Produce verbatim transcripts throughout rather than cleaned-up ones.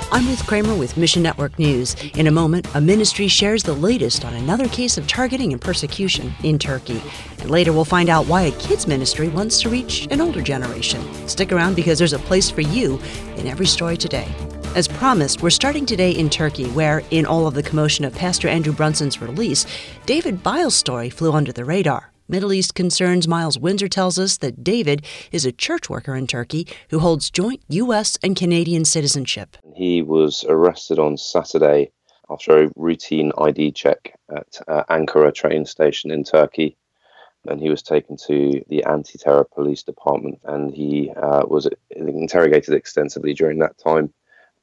I'm Ruth Kramer with Mission Network News. In a moment, a ministry shares the latest on another case of targeting and persecution in Turkey. And later, we'll find out why a kids ministry wants to reach an older generation. Stick around because there's a place for you in every story today. As promised, we're starting today in Turkey, where, in all of the commotion of Pastor Andrew Brunson's release, David Biles' story flew under the radar. Middle East Concerns' Miles Windsor tells us that David is a church worker in Turkey who holds joint U S and Canadian citizenship. He was arrested on Saturday after a routine I D check at uh, Ankara train station in Turkey. And he was taken to the anti-terror police department, and he uh, was interrogated extensively during that time.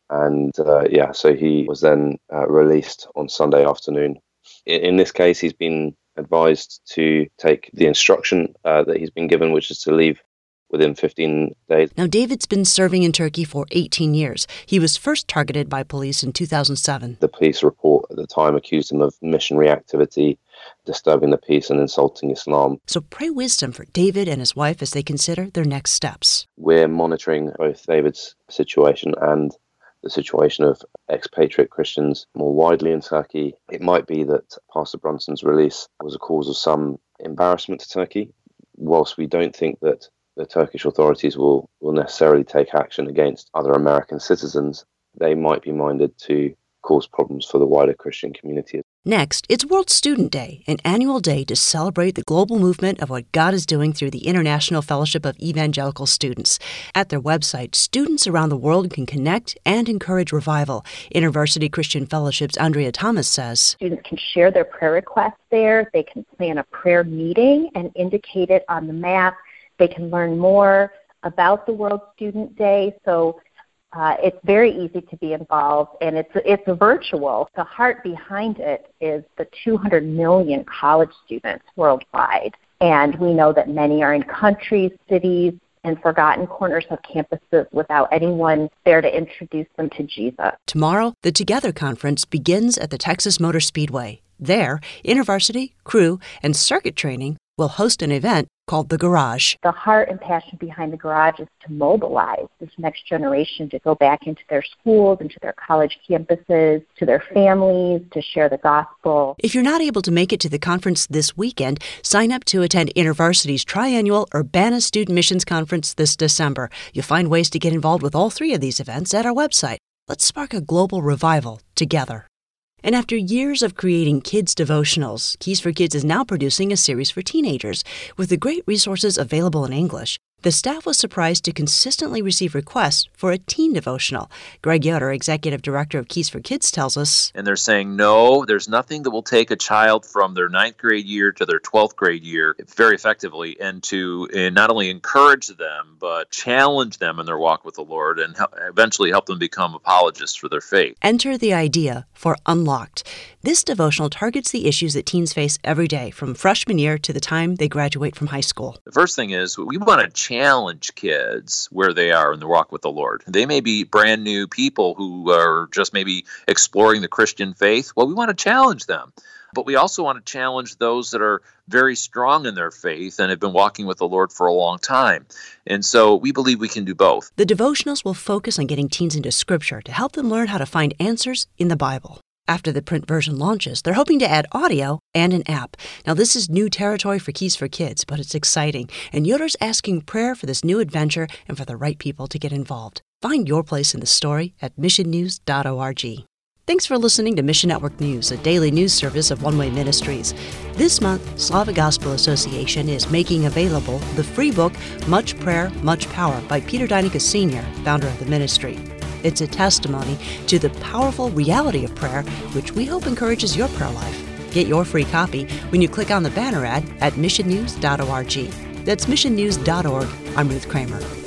And uh, yeah, so he was then uh, released on Sunday afternoon. In, in this case, he's been advised to take the instruction uh, that he's been given, which is to leave within fifteen days. Now, David's been serving in Turkey for eighteen years. He was first targeted by police in two thousand seven. The police report at the time accused him of missionary activity, disturbing the peace and insulting Islam. So pray wisdom for David and his wife as they consider their next steps. We're monitoring both David's situation and the situation of expatriate Christians more widely in Turkey. It might be that Pastor Brunson's release was a cause of some embarrassment to Turkey. Whilst we don't think that the Turkish authorities will, will necessarily take action against other American citizens, they might be minded to cause problems for the wider Christian community. Next, it's World Student Day, an annual day to celebrate the global movement of what God is doing through the International Fellowship of Evangelical Students. At their website, students around the world can connect and encourage revival. InterVarsity Christian Fellowship's Andrea Thomas says, students can share their prayer requests there. They can plan a prayer meeting and indicate it on the map. They can learn more about the World Student Day. So Uh, it's very easy to be involved, and it's it's virtual. The heart behind it is the two hundred million college students worldwide, and we know that many are in countries, cities, and forgotten corners of campuses without anyone there to introduce them to Jesus. Tomorrow, the Together Conference begins at the Texas Motor Speedway. There, InterVarsity, crew, and circuit training will host an event called The Garage. The heart and passion behind The Garage is to mobilize this next generation to go back into their schools, into their college campuses, to their families, to share the gospel. If you're not able to make it to the conference this weekend, sign up to attend InterVarsity's triannual Urbana Student Missions Conference this December. You'll find ways to get involved with all three of these events at our website. Let's spark a global revival together. And after years of creating kids' devotionals, Keys for Kids is now producing a series for teenagers. With the great resources available in English, the staff was surprised to consistently receive requests for a teen devotional. Greg Yoder, Executive Director of Keys for Kids, tells us, and they're saying, no, there's nothing that will take a child from their ninth grade year to their twelfth grade year very effectively, and to and not only encourage them, but challenge them in their walk with the Lord and help, eventually help them become apologists for their faith. Enter the idea for Unlocked. This devotional targets the issues that teens face every day, from freshman year to the time they graduate from high school. The first thing is we want to challenge kids where they are in their walk with the Lord. They may be brand new people who are just maybe exploring the Christian faith. Well, we want to challenge them. But we also want to challenge those that are very strong in their faith and have been walking with the Lord for a long time. And so we believe we can do both. The devotionals will focus on getting teens into Scripture to help them learn how to find answers in the Bible. After the print version launches, they're hoping to add audio and an app. Now, this is new territory for Keys for Kids, but it's exciting. And Yoder's asking prayer for this new adventure and for the right people to get involved. Find your place in the story at mission news dot org. Thanks for listening to Mission Network News, a daily news service of One Way Ministries. This month, Slavic Gospel Association is making available the free book, Much Prayer, Much Power, by Peter Deinicke Senior, founder of the ministry. It's a testimony to the powerful reality of prayer, which we hope encourages your prayer life. Get your free copy when you click on the banner ad at mission news dot org. That's mission news dot org. I'm Ruth Kramer.